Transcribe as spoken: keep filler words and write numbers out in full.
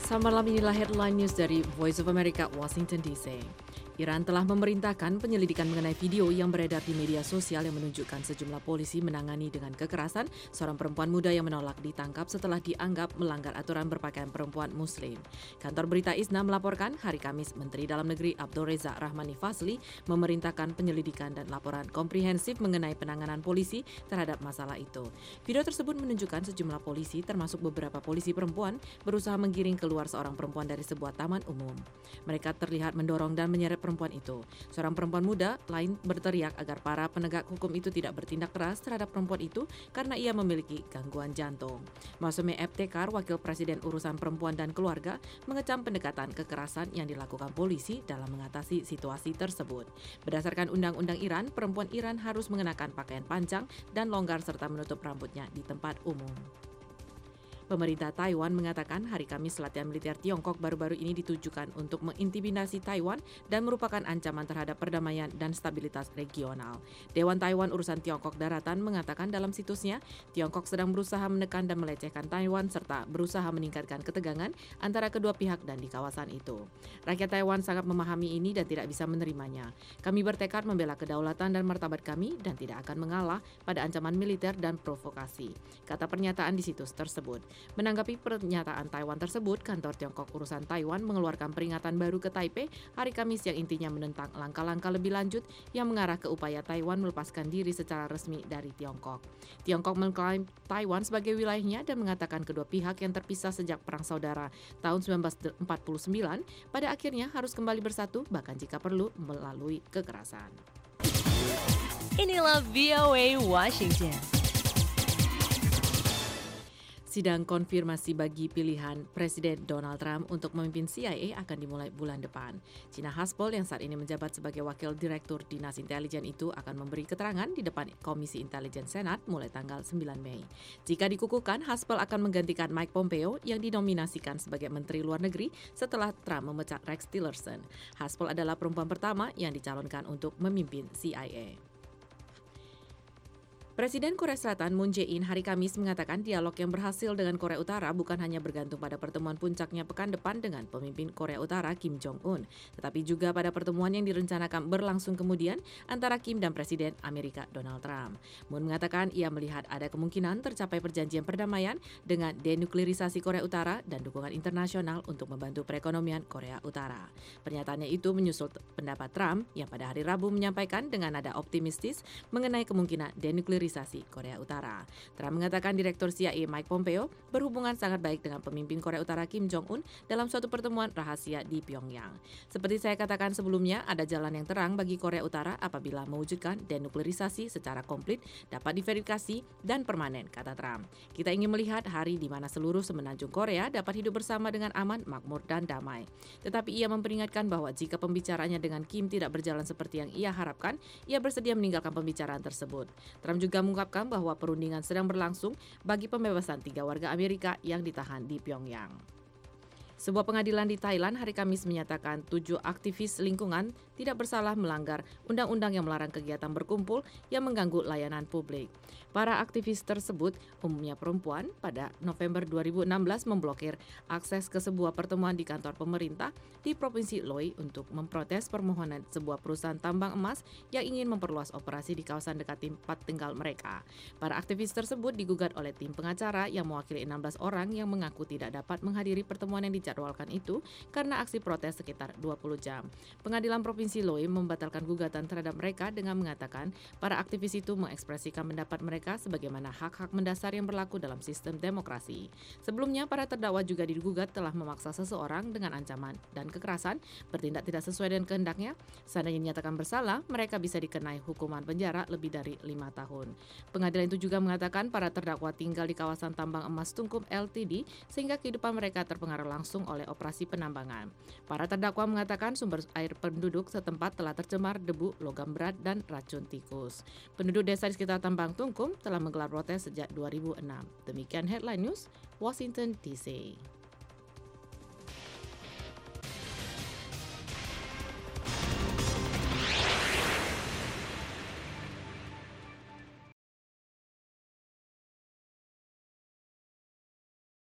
Selamat malam, inilah headline news dari Voice of America, Washington D C. Iran telah memerintahkan penyelidikan mengenai video yang beredar di media sosial yang menunjukkan sejumlah polisi menangani dengan kekerasan seorang perempuan muda yang menolak ditangkap setelah dianggap melanggar aturan berpakaian perempuan muslim. Kantor berita I S N A melaporkan hari Kamis Menteri Dalam Negeri Abdul Reza Rahmani Fazli memerintahkan penyelidikan dan laporan komprehensif mengenai penanganan polisi terhadap masalah itu. Video tersebut menunjukkan sejumlah polisi termasuk beberapa polisi perempuan berusaha menggiring keluar seorang perempuan dari sebuah taman umum. Mereka terlihat mendorong dan menyeret perempuan itu. Seorang perempuan muda lain berteriak agar para penegak hukum itu tidak bertindak keras terhadap perempuan itu karena ia memiliki gangguan jantung. Masumi Ebtekar, Wakil Presiden Urusan Perempuan dan Keluarga, mengecam pendekatan kekerasan yang dilakukan polisi dalam mengatasi situasi tersebut. Berdasarkan Undang-Undang Iran, perempuan Iran harus mengenakan pakaian panjang dan longgar serta menutup rambutnya di tempat umum. Pemerintah Taiwan mengatakan hari Kamis latihan militer Tiongkok baru-baru ini ditujukan untuk mengintimidasi Taiwan dan merupakan ancaman terhadap perdamaian dan stabilitas regional. Dewan Taiwan Urusan Tiongkok Daratan mengatakan dalam situsnya, Tiongkok sedang berusaha menekan dan melecehkan Taiwan serta berusaha meningkatkan ketegangan antara kedua pihak dan di kawasan itu. Rakyat Taiwan sangat memahami ini dan tidak bisa menerimanya. Kami bertekad membela kedaulatan dan martabat kami dan tidak akan mengalah pada ancaman militer dan provokasi, kata pernyataan di situs tersebut. Menanggapi pernyataan Taiwan tersebut, kantor Tiongkok Urusan Taiwan mengeluarkan peringatan baru ke Taipei hari Kamis yang intinya menentang langkah-langkah lebih lanjut yang mengarah ke upaya Taiwan melepaskan diri secara resmi dari Tiongkok. Tiongkok mengklaim Taiwan sebagai wilayahnya dan mengatakan kedua pihak yang terpisah sejak Perang Saudara tahun sembilan belas empat puluh sembilan pada akhirnya harus kembali bersatu bahkan jika perlu melalui kekerasan. Inilah V O A Washington. Sidang konfirmasi bagi pilihan Presiden Donald Trump untuk memimpin C I A akan dimulai bulan depan. Gina Haspel yang saat ini menjabat sebagai Wakil Direktur Dinas Intelijen itu akan memberi keterangan di depan Komisi Intelijen Senat mulai tanggal sembilan Mei. Jika dikukuhkan, Haspel akan menggantikan Mike Pompeo yang dinominasikan sebagai Menteri Luar Negeri setelah Trump memecat Rex Tillerson. Haspel adalah perempuan pertama yang dicalonkan untuk memimpin C I A. Presiden Korea Selatan Moon Jae-in hari Kamis mengatakan dialog yang berhasil dengan Korea Utara bukan hanya bergantung pada pertemuan puncaknya pekan depan dengan pemimpin Korea Utara Kim Jong-un, tetapi juga pada pertemuan yang direncanakan berlangsung kemudian antara Kim dan Presiden Amerika Donald Trump. Moon mengatakan ia melihat ada kemungkinan tercapai perjanjian perdamaian dengan denuklerisasi Korea Utara dan dukungan internasional untuk membantu perekonomian Korea Utara. Pernyataannya itu menyusul pendapat Trump yang pada hari Rabu menyampaikan dengan nada optimistis mengenai kemungkinan denuklerisasi Korea Utara. Trump mengatakan Direktur C I A Mike Pompeo berhubungan sangat baik dengan pemimpin Korea Utara Kim Jong-un dalam suatu pertemuan rahasia di Pyongyang. Seperti saya katakan sebelumnya, ada jalan yang terang bagi Korea Utara apabila mewujudkan denuklerisasi secara komplit, dapat diverifikasi dan permanen, kata Trump. Kita ingin melihat hari di mana seluruh semenanjung Korea dapat hidup bersama dengan aman, makmur, dan damai. Tetapi ia memperingatkan bahwa jika pembicaraannya dengan Kim tidak berjalan seperti yang ia harapkan, ia bersedia meninggalkan pembicaraan tersebut. Trump juga mengungkapkan bahwa perundingan sedang berlangsung bagi pembebasan tiga warga Amerika yang ditahan di Pyongyang. Sebuah pengadilan di Thailand hari Kamis menyatakan tujuh aktivis lingkungan tidak bersalah melanggar undang-undang yang melarang kegiatan berkumpul yang mengganggu layanan publik. Para aktivis tersebut, umumnya perempuan, pada November dua ribu enam belas memblokir akses ke sebuah pertemuan di kantor pemerintah di Provinsi Loei untuk memprotes permohonan sebuah perusahaan tambang emas yang ingin memperluas operasi di kawasan dekat tempat tinggal mereka. Para aktivis tersebut digugat oleh tim pengacara yang mewakili enam belas orang yang mengaku tidak dapat menghadiri pertemuan yang dijadwalkan itu karena aksi protes sekitar dua puluh jam. Pengadilan Provinsi Loei membatalkan gugatan terhadap mereka dengan mengatakan para aktivis itu mengekspresikan pendapat mereka sebagaimana hak-hak mendasar yang berlaku dalam sistem demokrasi. Sebelumnya, para terdakwa juga digugat telah memaksa seseorang dengan ancaman dan kekerasan bertindak tidak sesuai dengan kehendaknya. Seandainya dinyatakan bersalah, mereka bisa dikenai hukuman penjara lebih dari lima tahun. Pengadilan itu juga mengatakan para terdakwa tinggal di kawasan tambang emas Tungkum L T D sehingga kehidupan mereka terpengaruh langsung oleh operasi penambangan. Para terdakwa mengatakan sumber air penduduk setempat telah tercemar debu, logam berat, dan racun tikus. Penduduk desa di sekitar tambang Tungkum telah menggelar protes sejak dua ribu enam. Demikian headline news, Washington D C.